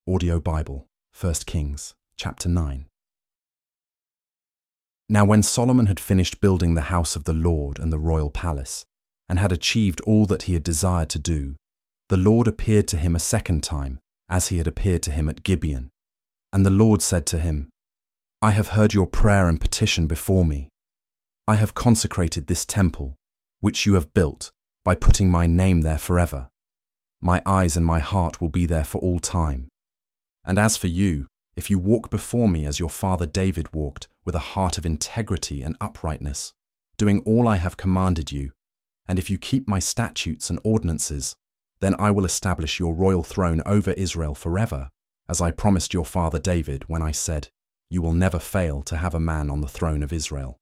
Audio Bible, 1 Kings, chapter 9. Now when Solomon had finished building the house of the Lord and the royal palace, and had achieved all that he had desired to do, the Lord appeared to him a second time, as he had appeared to him at Gibeon. And the Lord said to him, I have heard your prayer and petition before me. I have consecrated this temple, which you have built, by putting my name there forever. My eyes and my heart will be there for all time. And as for you, if you walk before me as your father David walked, with a heart of integrity and uprightness, doing all I have commanded you, and if you keep my statutes and ordinances, then I will establish your royal throne over Israel forever, as I promised your father David when I said, you will never fail to have a man on the throne of Israel.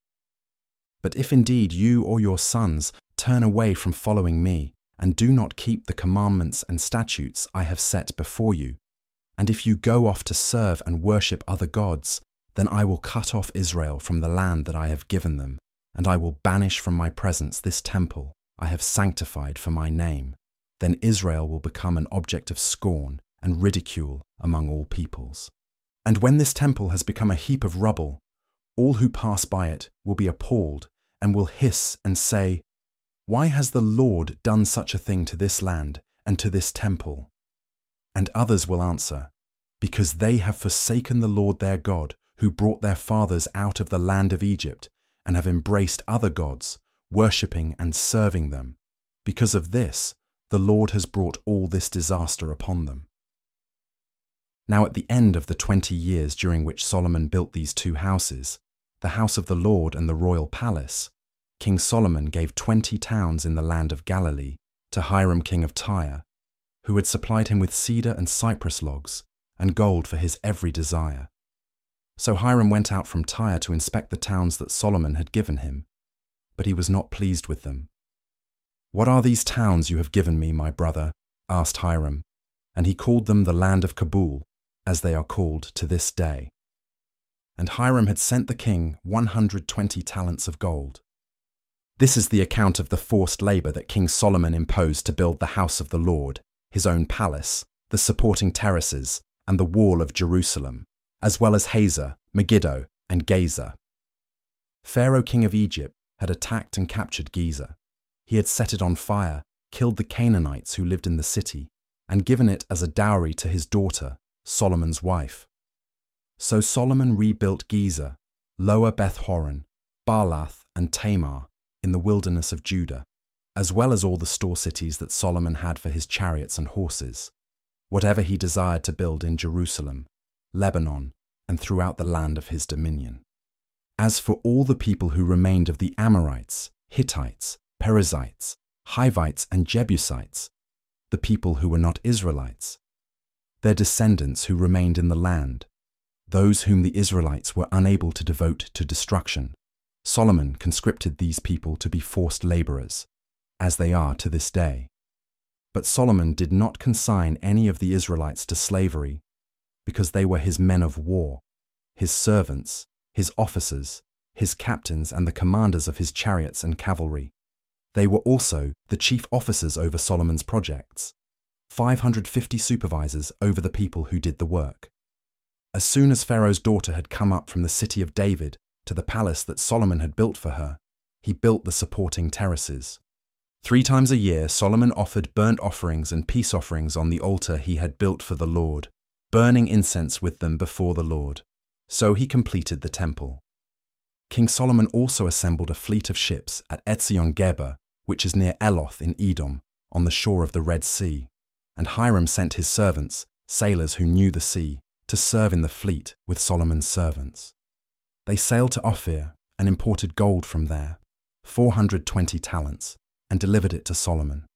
But if indeed you or your sons turn away from following me, and do not keep the commandments and statutes I have set before you, and if you go off to serve and worship other gods, then I will cut off Israel from the land that I have given them, and I will banish from my presence this temple I have sanctified for my name. Then Israel will become an object of scorn and ridicule among all peoples. And when this temple has become a heap of rubble, all who pass by it will be appalled and will hiss and say, why has the Lord done such a thing to this land and to this temple? And others will answer, because they have forsaken the Lord their God, who brought their fathers out of the land of Egypt, and have embraced other gods, worshipping and serving them. Because of this, the Lord has brought all this disaster upon them. Now at the end of the 20 years during which Solomon built these two houses, the house of the Lord and the royal palace, King Solomon gave 20 towns in the land of Galilee to Hiram king of Tyre, who had supplied him with cedar and cypress logs and gold for his every desire. So Hiram went out from Tyre to inspect the towns that Solomon had given him, but he was not pleased with them. What are these towns you have given me, my brother? Asked Hiram, and he called them the land of Kabul, as they are called to this day. And Hiram had sent the king 120 talents of gold. This is the account of the forced labor that King Solomon imposed to build the house of the Lord, his own palace, the supporting terraces, and the wall of Jerusalem, as well as Hazor, Megiddo, and Gaza. Pharaoh king of Egypt had attacked and captured Giza. He had set it on fire, killed the Canaanites who lived in the city, and given it as a dowry to his daughter, Solomon's wife. So Solomon rebuilt Giza, Lower Beth-horon, Baalath, and Tamar in the wilderness of Judah, as well as all the store cities that Solomon had for his chariots and horses, whatever he desired to build in Jerusalem, Lebanon, and throughout the land of his dominion. As for all the people who remained of the Amorites, Hittites, Perizzites, Hivites, and Jebusites, the people who were not Israelites, their descendants who remained in the land, those whom the Israelites were unable to devote to destruction, Solomon conscripted these people to be forced laborers, as they are to this day. But Solomon did not consign any of the Israelites to slavery, because they were his men of war, his servants, his officers, his captains, and the commanders of his chariots and cavalry. They were also the chief officers over Solomon's projects, 550 supervisors over the people who did the work. As soon as Pharaoh's daughter had come up from the city of David to the palace that Solomon had built for her, he built the supporting terraces. 3 times a year Solomon offered burnt offerings and peace offerings on the altar he had built for the Lord, burning incense with them before the Lord. So he completed the temple. King Solomon also assembled a fleet of ships at Etzion-Geber, which is near Eloth in Edom, on the shore of the Red Sea, and Hiram sent his servants, sailors who knew the sea, to serve in the fleet with Solomon's servants. They sailed to Ophir and imported gold from there, 420 talents, and delivered it to Solomon.